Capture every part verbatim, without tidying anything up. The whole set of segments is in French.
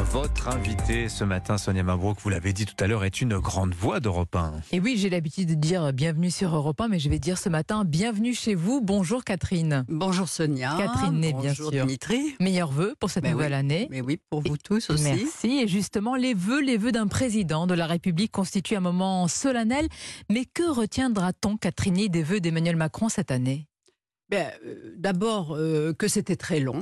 Votre invitée ce matin, Sonia Mabrouk, vous l'avez dit tout à l'heure, est une grande voix d'Europe un. Et oui, j'ai l'habitude de dire bienvenue sur Europe un, mais je vais dire ce matin bienvenue chez vous. Bonjour Catherine. Bonjour Sonia. Catherine Ney, bien Bonjour sûr. Dimitri. Meilleurs vœux pour cette Mais nouvelle oui. année. Mais oui, pour vous tous aussi. Merci. Et justement, les vœux, les vœux d'un président de la République constituent un moment solennel. Mais que retiendra-t-on, Catherine Ney, des vœux d'Emmanuel Macron cette année? Ben, euh, D'abord, euh, que c'était très long.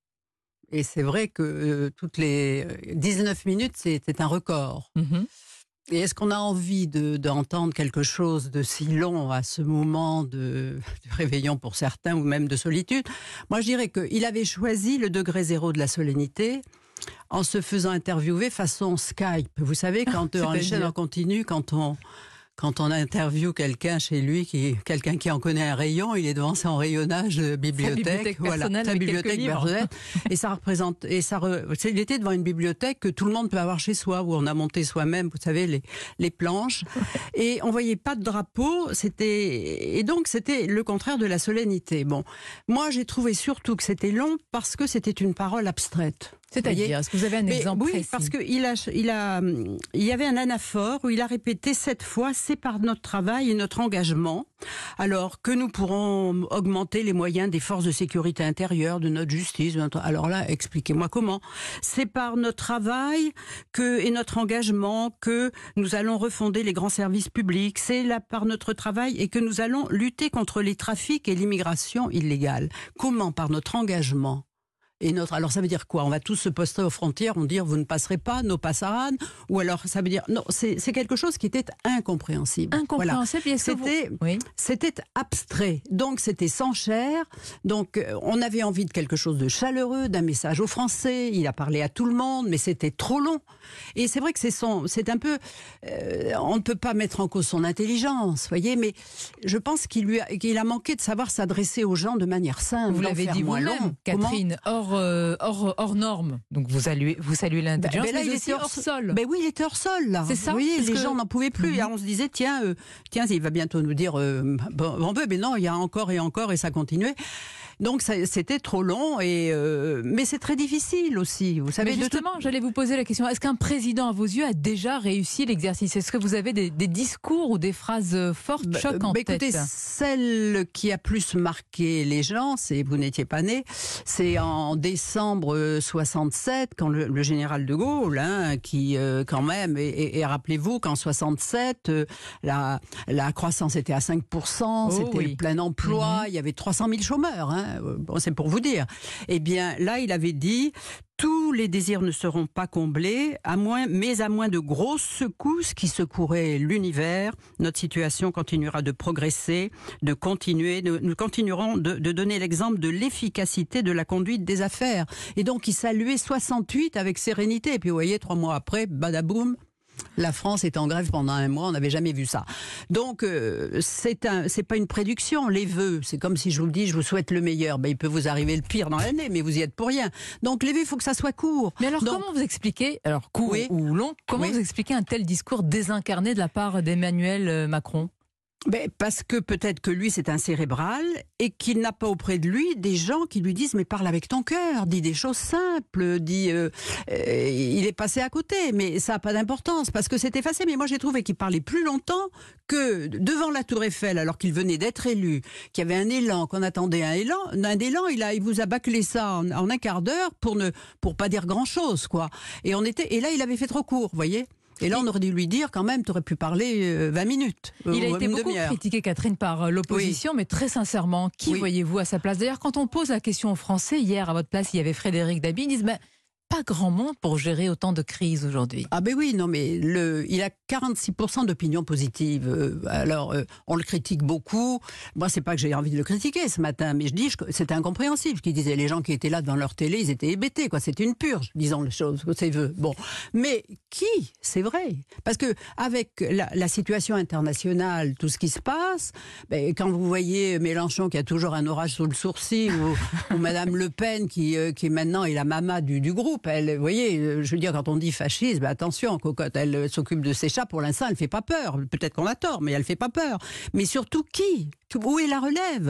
Et c'est vrai que euh, toutes les dix-neuf minutes, c'était un record. Mm-hmm. Et est-ce qu'on a envie de, d'entendre quelque chose de si long à ce moment de, de réveillon pour certains ou même de solitude? Moi, je dirais qu'il avait choisi le degré zéro de la solennité en se faisant interviewer façon Skype. Vous savez, quand on enchaîne en continu, quand on... Quand on interviewe quelqu'un chez lui, qui, quelqu'un qui en connaît un rayon, il est devant son rayonnage de bibliothèque, bibliothèque voilà, personnelle sa avec bibliothèque quelques livres. personnelle, et ça représente, et ça, re, il était devant une bibliothèque que tout le monde peut avoir chez soi, où on a monté soi-même, vous savez, les, les planches, et on voyait pas de drapeau, c'était, et donc c'était le contraire de la solennité. Bon, moi j'ai trouvé surtout que c'était long parce que c'était une parole abstraite. C'est-à-dire, est-ce que vous avez un Mais exemple oui, précis? parce qu'il a, il a, il y avait un anaphore où il a répété sept fois, c'est par notre travail et notre engagement, alors que nous pourrons augmenter les moyens des forces de sécurité intérieure, de notre justice. De notre... Alors là, expliquez-moi comment. C'est par notre travail que, et notre engagement que nous allons refonder les grands services publics. C'est là par notre travail et que nous allons lutter contre les trafics et l'immigration illégale. Comment? Par notre engagement. Et notre, alors ça veut dire quoi? On va tous se poster aux frontières, on dire vous ne passerez pas, nos passaran, ou alors ça veut dire non, c'est, c'est quelque chose qui était incompréhensible. Incompréhensible. Voilà. C'était, oui. c'était abstrait, donc c'était sans chair. Donc on avait envie de quelque chose de chaleureux, d'un message aux Français. Il a parlé à tout le monde, mais c'était trop long. Et c'est vrai que c'est son, c'est un peu, euh, on ne peut pas mettre en cause son intelligence, voyez, mais je pense qu'il lui a, qu'il a manqué de savoir s'adresser aux gens de manière simple. Vous l'avez dit vous-même, long. Catherine. Hors, euh, hors, hors norme. Donc vous saluez, vous saluez l'intelligence, ben, ben là, mais il aussi était hors sol. Ben oui, il était hors sol, là. C'est ça. Vous voyez, les que... gens n'en pouvaient plus. Mm-hmm. Et on se disait, tiens, euh, tiens, il va bientôt nous dire, euh, bon, on peut, mais non, il y a encore et encore, et ça continuait. Donc ça, c'était trop long, et euh, mais c'est très difficile aussi. Vous savez. Mais justement, tout... j'allais vous poser la question. Est-ce qu'un président, à vos yeux, a déjà réussi l'exercice? Est-ce que vous avez des, des discours ou des phrases fortes, bah, chocs en bah, tête? Écoutez, celle qui a plus marqué les gens, c'est, vous n'étiez pas né, c'est en décembre soixante-sept, quand le, le général de Gaulle, hein, qui euh, quand même, et, et, et rappelez-vous qu'en soixante-sept, euh, la, la croissance était à cinq pour cent, oh, c'était oui. plein emploi, mm-hmm. il y avait trois cent mille chômeurs, hein. Bon, c'est pour vous dire. Eh bien, là, il avait dit tous les désirs ne seront pas comblés, à moins, mais à moins de grosses secousses qui secoueraient l'univers. Notre situation continuera de progresser, de continuer. De, nous continuerons de, de donner l'exemple de l'efficacité de la conduite des affaires. Et donc, il saluait soixante-huit avec sérénité. Et puis, vous voyez, trois mois après, badaboum. La France est en grève pendant un mois, on n'avait jamais vu ça. Donc, euh, c'est un, c'est pas une prédiction. Les vœux, c'est comme si je vous dis, je vous souhaite le meilleur. Ben, il peut vous arriver le pire dans l'année, mais vous y êtes pour rien. Donc, les vœux, il faut que ça soit court. Mais alors, Donc, comment vous expliquez, alors court oui. ou long, comment oui. vous expliquez un tel discours désincarné de la part d'Emmanuel Macron? Ben, parce que peut-être que lui c'est un cérébral et qu'il n'a pas auprès de lui des gens qui lui disent mais parle avec ton cœur, dis des choses simples, dis euh, euh, il est passé à côté, mais ça n'a pas d'importance parce que c'est effacé. Mais moi j'ai trouvé qu'il parlait plus longtemps que devant la Tour Eiffel alors qu'il venait d'être élu, qu'il y avait un élan, qu'on attendait un élan, un élan, il a il vous a bâclé ça en, en un quart d'heure pour ne pour pas dire grand chose quoi. Et on était et là il avait fait trop court, vous voyez. Et là, on aurait dû lui dire quand même, tu aurais pu parler vingt minutes. Il a été beaucoup critiqué, Catherine, par l'opposition, oui. mais très sincèrement, qui oui. voyez-vous à sa place? D'ailleurs, quand on pose la question aux Français, hier, à votre place, il y avait Frédéric Dabi, ils disent ben, pas grand monde pour gérer autant de crises aujourd'hui. Ah ben oui, non mais le, il a quarante-six pour cent d'opinion positive. Alors, euh, on le critique beaucoup. Moi, c'est pas que j'ai envie de le critiquer ce matin, mais je dis que c'était incompréhensible. Ce qu'il disait, les gens qui étaient là devant leur télé, ils étaient hébétés, quoi. C'était une purge, disons les choses, c'est vœux. Bon, mais qui? C'est vrai. Parce que avec la, la situation internationale, tout ce qui se passe, ben, quand vous voyez Mélenchon qui a toujours un orage sous le sourcil, ou, ou Madame Le Pen qui, euh, qui maintenant est la mama du, du groupe, elle, vous voyez, je veux dire, quand on dit fascisme, attention, cocotte, elle s'occupe de ses chats, pour l'instant, elle ne fait pas peur. Peut-être qu'on a tort, mais elle ne fait pas peur. Mais surtout, qui? Où est la relève?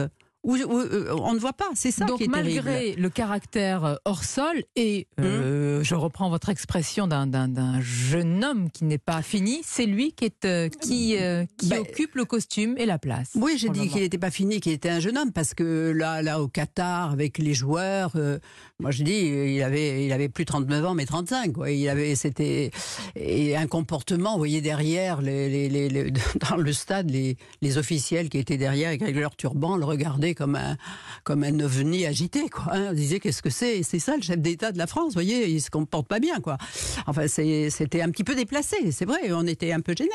où, où, euh, on ne voit pas. C'est ça Donc, qui est malgré terrible. le caractère hors sol et, euh, mmh. je reprends votre expression d'un, d'un, d'un jeune homme qui n'est pas fini, c'est lui qui, est, euh, qui, euh, qui ben, occupe le costume et la place. Oui, j'ai dit qu'il n'était pas fini, qu'il était un jeune homme, parce que là, là au Qatar, avec les joueurs, euh, moi je dis, il avait, il avait plus trente-neuf ans, mais trente-cinq. Quoi. Il avait, c'était et un comportement, vous voyez derrière, les, les, les, les, dans le stade, les, les officiels qui étaient derrière avec leur turban le regardaient comme un, comme un ovni agité. Quoi, hein. On disait, qu'est-ce que c'est ? C'est ça le chef d'État de la France, vous voyez, il se comporte pas bien. Quoi. Enfin, c'est, c'était un petit peu déplacé, c'est vrai, on était un peu gênés.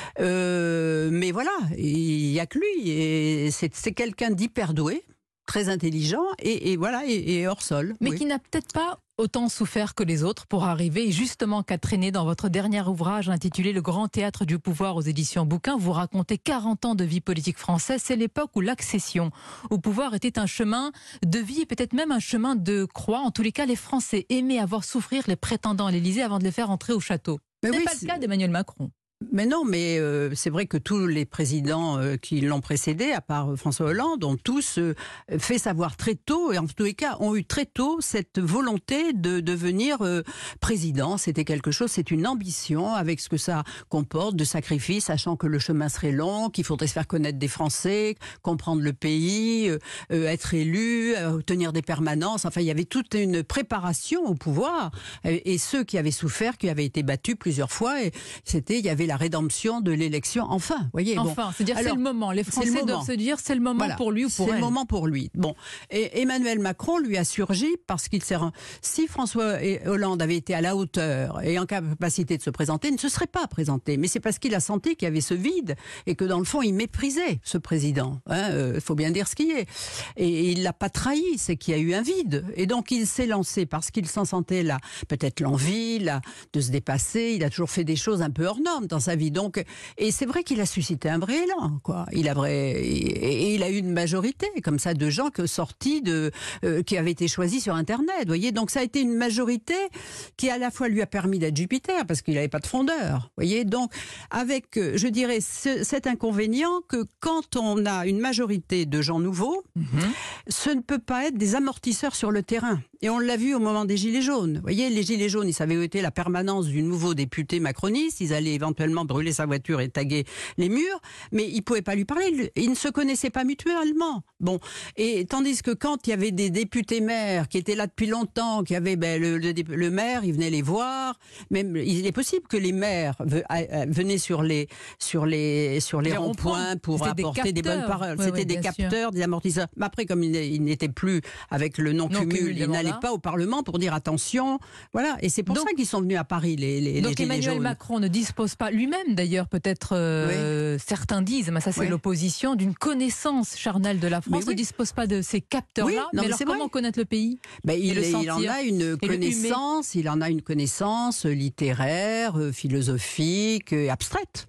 Euh, mais voilà, il n'y a que lui, et c'est, c'est quelqu'un d'hyper doué, très intelligent, et, et voilà, et, et hors sol. Mais oui. qui n'a peut-être pas autant souffert que les autres pour arriver, justement, Catherine, dans votre dernier ouvrage intitulé Le Grand Théâtre du Pouvoir aux éditions Bouquin, vous racontez quarante ans de vie politique française. C'est l'époque où l'accession au pouvoir était un chemin de vie et peut-être même un chemin de croix. En tous les cas, les Français aimaient avoir souffrir les prétendants à l'Élysée avant de les faire entrer au château. Ce n'est oui, pas c'est... le cas d'Emmanuel Macron. Mais non, mais euh, c'est vrai que tous les présidents euh, qui l'ont précédé, à part François Hollande, ont tous euh, fait savoir très tôt, et en tous les cas ont eu très tôt cette volonté de devenir euh, président. C'était quelque chose, c'est une ambition avec ce que ça comporte de sacrifice, sachant que le chemin serait long, qu'il faudrait se faire connaître des Français, comprendre le pays, euh, euh, être élu, euh, obtenir des permanences. Enfin, il y avait toute une préparation au pouvoir. Et, et ceux qui avaient souffert, qui avaient été battus plusieurs fois, et c'était, il y avait la rédemption de l'élection, enfin, voyez. Enfin, bon. c'est-à-dire c'est le moment. Les Français moment. doivent se dire c'est le moment voilà. pour lui ou pour c'est elle. C'est le moment pour lui. Bon, et Emmanuel Macron lui a surgi parce qu'il s'est. Si François Hollande avait été à la hauteur et en capacité de se présenter, il ne se serait pas présenté. Mais c'est parce qu'il a senti qu'il y avait ce vide et que dans le fond, il méprisait ce président. Il hein, euh, faut bien dire ce qui est. Et il l'a pas trahi, c'est qu'il y a eu un vide. Et donc il s'est lancé parce qu'il s'en sentait là, peut-être l'envie, là, de se dépasser. Il a toujours fait des choses un peu hors normes dans sa vie. Donc, et c'est vrai qu'il a suscité un vrai élan, quoi. Il a vrai, et, et il a eu une majorité comme ça de gens que sortis de, euh, qui avaient été choisis sur Internet. Vous voyez, donc ça a été une majorité qui à la fois lui a permis d'être Jupiter parce qu'il n'avait pas de frondeur. Vous voyez, donc avec, je dirais, ce, cet inconvénient que quand on a une majorité de gens nouveaux, mm-hmm. ce ne peut pas être des amortisseurs sur le terrain. Et on l'a vu au moment des Gilets jaunes. Vous voyez, les Gilets jaunes, ils savaient où était la permanence du nouveau député macroniste. Ils allaient éventuellement brûler sa voiture et taguer les murs, mais ils ne pouvaient pas lui parler. Ils ne se connaissaient pas mutuellement. Bon, et tandis que quand il y avait des députés maires qui étaient là depuis longtemps, qui avaient ben, le, le, le maire, il venait les voir. Même, il est possible que les maires venaient sur les sur les sur les, les ronds-points pour C'était apporter des, des bonnes paroles. Ouais, C'était ouais, des capteurs, sûr. Des amortisseurs. Mais après, comme il n'était plus avec le non-cumul, il n'allait pas au Parlement pour dire attention. Voilà, et c'est pour donc, ça qu'ils sont venus à Paris les, les donc les Emmanuel jaunes. Macron ne dispose pas lui-même d'ailleurs peut-être euh, oui. certains disent, mais ça c'est oui. l'opposition, d'une connaissance charnelle de la France. Oui. Ne dispose pas de ces capteurs-là. Oui, non, mais, mais alors comment vrai. Connaître le pays ben, il, le il en a une connaissance, il en a une connaissance littéraire, philosophique, abstraite.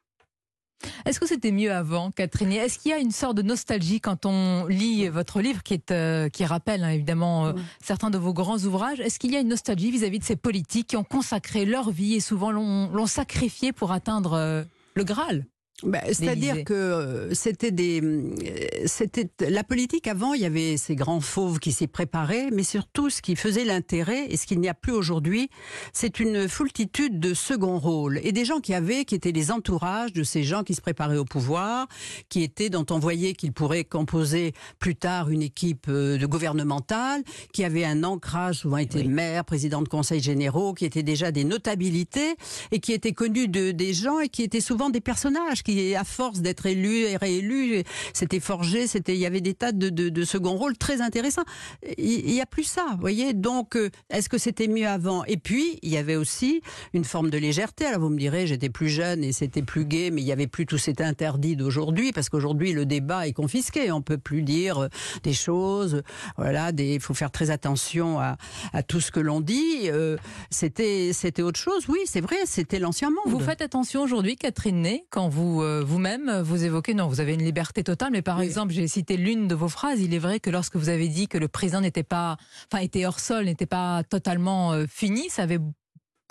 Est-ce que c'était mieux avant, Catherine? Est-ce qu'il y a une sorte de nostalgie quand on lit votre livre, qui, est, euh, qui rappelle hein, évidemment euh, oui. certains de vos grands ouvrages? Est-ce qu'il y a une nostalgie vis-à-vis de ces politiques qui ont consacré leur vie et souvent l'ont, l'ont sacrifié pour atteindre euh, le Graal? Ben, c'est-à-dire que euh, c'était des, euh, c'était la politique avant. Il y avait ces grands fauves qui s'y préparaient, mais surtout ce qui faisait l'intérêt et ce qu'il n'y a plus aujourd'hui, c'est une foultitude de second rôles et des gens qui avaient, qui étaient les entourages de ces gens qui se préparaient au pouvoir, qui étaient dont on voyait qu'ils pourraient composer plus tard une équipe euh, de gouvernementale, qui avaient un ancrage, souvent étaient oui. maires, présidents de conseils généraux, qui étaient déjà des notabilités et qui étaient connus de des gens et qui étaient souvent des personnages qui, à force d'être élus et réélus, c'était forgé, c'était, il y avait des tas de, de, de second rôles très intéressants. Il n'y a plus ça, vous voyez. Donc, est-ce que c'était mieux avant? Et puis, il y avait aussi une forme de légèreté. Alors, vous me direz, j'étais plus jeune et c'était plus gai, mais il n'y avait plus tout cet interdit d'aujourd'hui, parce qu'aujourd'hui, le débat est confisqué. On ne peut plus dire des choses. Voilà, il faut faire très attention à, à tout ce que l'on dit. Euh, c'était, c'était autre chose. Oui, c'est vrai, c'était l'ancien monde. Vous faites attention aujourd'hui, Catherine Ney, quand vous euh, vous-même vous évoquez, non, vous avez une liberté totale, mais par oui. exemple, j'ai cité l'une de vos phrases. Il est vrai que lorsque vous avez dit que le président n'était pas, enfin, était hors sol, n'était pas totalement euh, fini, ça avait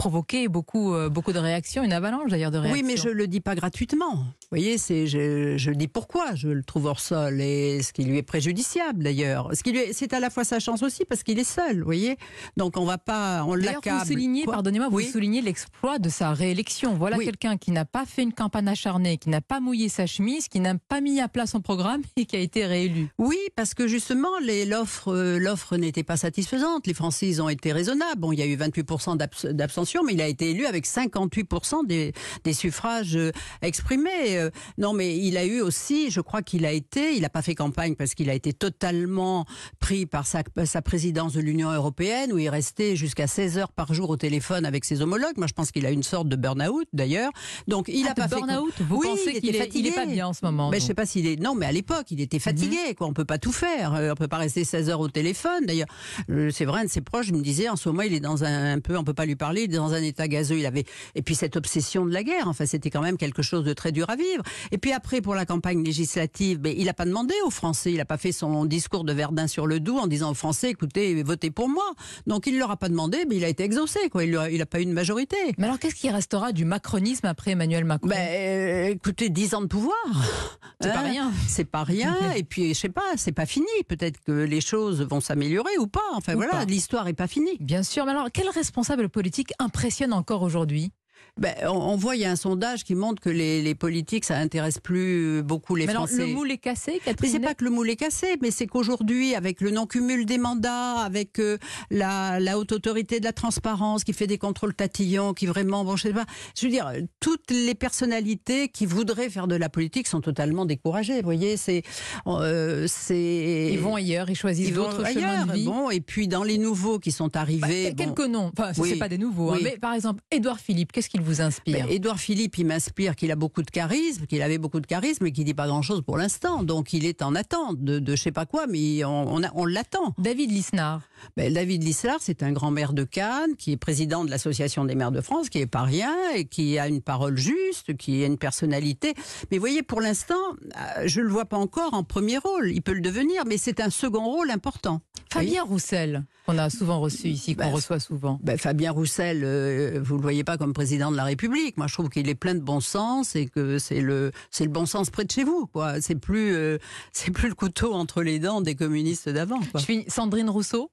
provoqué beaucoup, euh, beaucoup de réactions, une avalanche d'ailleurs de réactions. Oui, mais je le dis pas gratuitement. Vous voyez, c'est, je, je dis pourquoi je le trouve hors sol et ce qui lui est préjudiciable d'ailleurs. Ce qui lui est, c'est à la fois sa chance aussi parce qu'il est seul, vous voyez. Donc on va pas, on d'ailleurs, l'accable. Vous soulignez, Quoi pardonnez-moi, oui. vous soulignez l'exploit de sa réélection. Voilà oui. quelqu'un qui n'a pas fait une campagne acharnée, qui n'a pas mouillé sa chemise, qui n'a pas mis à plat son programme et qui a été réélu. Oui, parce que justement, les, l'offre, euh, l'offre n'était pas satisfaisante. Les Français, ils ont été raisonnables. Bon, il y a eu vingt-huit pour cent d'abs- d'abstention, mais il a été élu avec cinquante-huit pour cent des, des suffrages euh, exprimés. Euh, non, mais il a eu aussi, je crois qu'il a été, il n'a pas fait campagne parce qu'il a été totalement pris par sa, sa présidence de l'Union européenne, où il restait jusqu'à seize heures par jour au téléphone avec ses homologues. Moi, je pense qu'il a une sorte de burn-out, d'ailleurs. Donc, il ah, a pas fait burn-out. Vous oui, pensez il qu'il était est, fatigué. il est pas bien en ce moment? Mais je sais pas s'il est. Non, mais à l'époque, il était fatigué. Mm-hmm. Quoi. On peut pas tout faire. Euh, on peut pas rester seize heures au téléphone. D'ailleurs, euh, c'est vrai, un de ses proches me disait en ce moment, il est dans un, un peu, on peut pas lui parler, il est dans un état gazeux. Il avait et puis cette obsession de la guerre. Enfin, c'était quand même quelque chose de très dur à vivre. Et puis après, pour la campagne législative, ben, il a pas demandé aux Français. Il a pas fait son discours de Verdun sur le Doubs en disant aux Français, écoutez, votez pour moi. Donc il leur a pas demandé, mais il a été exaucé. Quoi. Il a, il a pas eu une majorité. Mais alors, qu'est-ce qui restera du macronisme après Emmanuel Macron? Ben, euh, écoutez, dix ans de pouvoir. C'est hein, pas rien. C'est pas rien. Et puis, je sais pas, c'est pas fini. Peut-être que les choses vont s'améliorer ou pas. Enfin, ou voilà, pas. L'histoire est pas finie. Bien sûr. Mais alors, quel responsable politique impressionne encore aujourd'hui? Ben, on, on voit, il y a un sondage qui montre que les, les politiques, ça intéresse plus beaucoup les mais alors, Français. Le moule est cassé, Catherine? Mais c'est pas que le moule est cassé, mais c'est qu'aujourd'hui, avec le non-cumul des mandats, avec euh, la, la haute autorité de la transparence qui fait des contrôles tatillons, qui vraiment, bon, je sais pas, je veux dire, toutes les personnalités qui voudraient faire de la politique sont totalement découragées. Vous voyez, c'est, euh, c'est. Ils vont ailleurs, ils choisissent ils d'autres chemins ailleurs, de vie. Bon, et puis dans les nouveaux qui sont arrivés, bah, bon, quelques noms. Enfin, oui, c'est pas des nouveaux, oui. hein, mais par exemple, Édouard Philippe, qu'est-ce qu'il vous inspire? Ben, Édouard Philippe, il m'inspire qu'il a beaucoup de charisme, qu'il avait beaucoup de charisme et qu'il dit pas grand-chose pour l'instant. Donc il est en attente de, de je sais pas quoi, mais on, on, a, on l'attend. David Lisnard. Ben, David Lisnard, c'est un grand maire de Cannes, qui est président de l'Association des maires de France, qui est pas rien et qui a une parole juste, qui a une personnalité. Mais vous voyez, pour l'instant, je le vois pas encore en premier rôle. Il peut le devenir, mais c'est un second rôle important. Fabien oui. Roussel, qu'on a souvent reçu ici, qu'on ben, reçoit souvent. Ben, Fabien Roussel, euh, vous le voyez pas comme président de la République. Moi, je trouve qu'il est plein de bon sens et que c'est le, c'est le bon sens près de chez vous, quoi. C'est plus, euh, c'est plus le couteau entre les dents des communistes d'avant, quoi. Je finis. Sandrine Rousseau.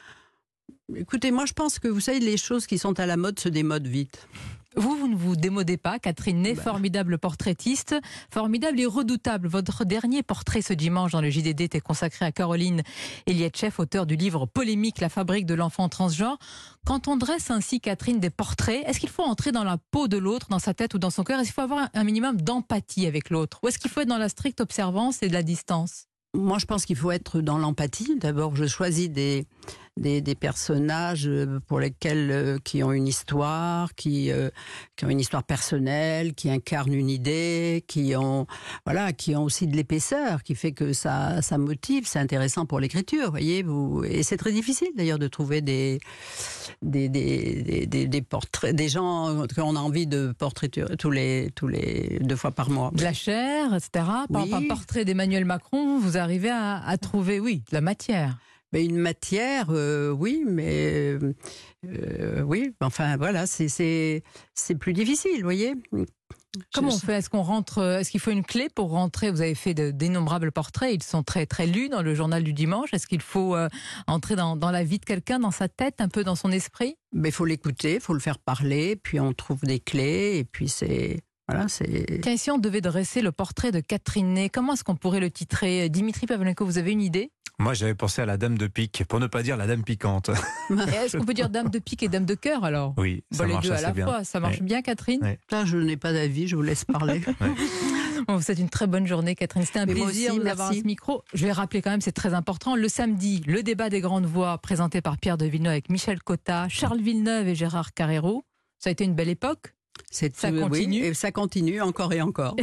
Écoutez, moi je pense que vous savez, les choses qui sont à la mode se démodent vite. Vous, vous ne vous démodez pas, Catherine Ney, bah. formidable portraitiste, formidable et redoutable. Votre dernier portrait ce dimanche dans le J D D était consacré à Caroline Elietchev, auteure du livre polémique La fabrique de l'enfant transgenre. Quand on dresse ainsi, Catherine, des portraits, est-ce qu'il faut entrer dans la peau de l'autre, dans sa tête ou dans son cœur? Est-ce qu'il faut avoir un minimum d'empathie avec l'autre? Ou est-ce qu'il faut être dans la stricte observance et de la distance? Moi, je pense qu'il faut être dans l'empathie. D'abord, je choisis des, des, des personnages pour lesquels, euh, qui ont une histoire, qui, euh, qui ont une histoire personnelle, qui incarnent une idée, qui ont, voilà, qui ont aussi de l'épaisseur, qui fait que ça, ça motive, c'est intéressant pour l'écriture, voyez. Vous, et c'est très difficile d'ailleurs de trouver des, des, des, des, des, des portraits, des gens qu'on a envie de portraiter tous les, tous les deux fois par mois. De la chair, et cetera. Par, oui. par portrait d'Emmanuel Macron, vous arrivez à, à trouver, oui, de la matière. Mais une matière, euh, oui, mais euh, oui, enfin voilà, c'est, c'est, c'est plus difficile, vous voyez. Comment on fait? Est-ce qu'on rentre? Est-ce qu'il faut une clé pour rentrer? Vous avez fait de, d'innombrables portraits, ils sont très très lus dans le journal du dimanche. Est-ce qu'il faut euh, entrer dans, dans la vie de quelqu'un, dans sa tête, un peu dans son esprit? Mais il faut l'écouter, il faut le faire parler, puis on trouve des clés, et puis c'est... Voilà, c'est... Tiens, si on devait dresser le portrait de Catherine Ney, comment est-ce qu'on pourrait le titrer? Dimitri Pavlenko, vous avez une idée? Moi, j'avais pensé à la dame de pique, pour ne pas dire la dame piquante. Est-ce qu'on peut dire dame de pique et dame de cœur, alors? Oui, ça bon, marche les deux à la bien. fois. Ça marche ouais. bien, Catherine? ouais. Là, je n'ai pas d'avis, je vous laisse parler. ouais. Bon, c'est une très bonne journée, Catherine. C'était un Mais plaisir aussi, de vous avoir à merci. ce micro. Je vais rappeler quand même, c'est très important. Le samedi, le débat des grandes voix présenté par Pierre de Villeneuve avec Michel Cotta, Charles Villeneuve et Gérard Carrero. Ça a été une belle époque. C'est, ça oui, continue. Et ça continue encore et encore.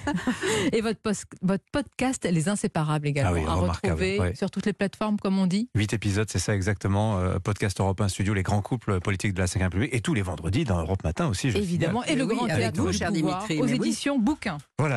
Et votre, post, votre podcast, Les Inséparables également, ah oui, à retrouver ouais. sur toutes les plateformes, comme on dit. Huit épisodes, c'est ça exactement. Euh, podcast Europe un Studio, les grands couples politiques de la cinquième République. Et tous les vendredis dans Europe Matin aussi. Je Évidemment. finis. Et le oui, grand avec théâtre vous, du cher pouvoir, Dimitri, aux mais oui. éditions Bouquin. Voilà.